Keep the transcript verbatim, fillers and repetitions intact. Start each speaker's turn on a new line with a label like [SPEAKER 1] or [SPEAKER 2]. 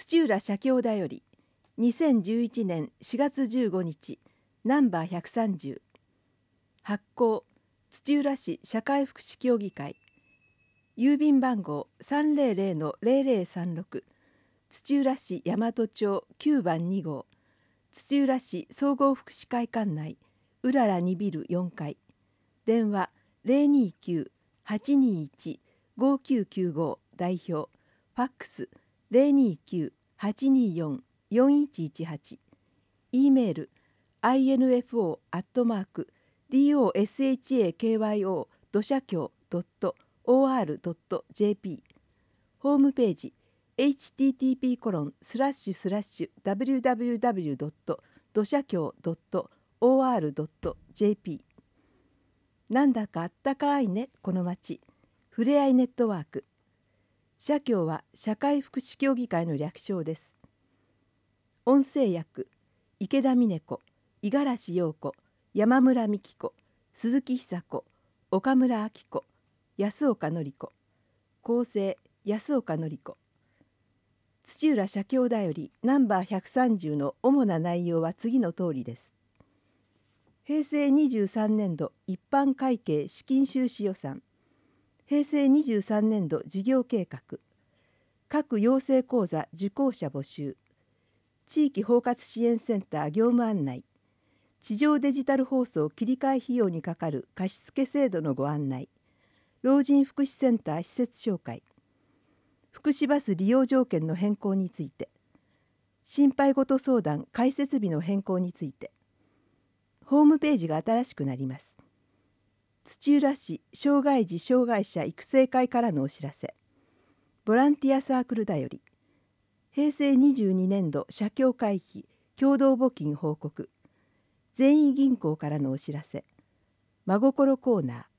[SPEAKER 1] 土浦社協だよりにせんじゅういちねんしがつじゅうごにちナンバーひゃくさんじゅう発行土浦市社会福祉協議会郵便番号 さんぜろぜろ ぜろぜろさんろく 土浦市大和町きゅうばんにごう土浦市総合福祉会館内うららにビルよんかい電話 ゼロにきゅう はちにいち ごきゅうきゅうご 代表ファックス ゼロにきゅう はちによん よんいちいちはち E メール アイエヌエフオー アットマーク ドシャキョウ ドシャキョウ ドット オーアール ドット ジェーピー ホームページ エイチティーティーピーコロンスラッシュスラッシュダブリューダブリューダブリュー ドット ドシャキョウ ドット オーアール ドット ジェーピー なんだかあったかいねこの町ふれあいネットワーク社協は社会福祉協議会の略称です。音声訳池田美音子、五十嵐陽子、山村美希子、鈴木久子、岡村明子、安岡典子、構成安岡典子。土浦社協だよりナンバーひゃくさんじゅうの主な内容は次の通りです。平成にじゅうさんねんど一般会計資金収支予算、平成にじゅうさんねんど事業計画、各養成講座受講者募集、地域包括支援センター業務案内、地上デジタル放送切り替え費用にかかる貸付制度のご案内、老人福祉センター施設紹介、福祉バス利用条件の変更について、心配事相談開設日の変更について、ホームページが新しくなります。土浦市障害児障害者育成会からのお知らせ、ボランティアサークルだより、平成にじゅうにねんど社協会費共同募金報告、全員銀行からのお知らせ、真心コーナー、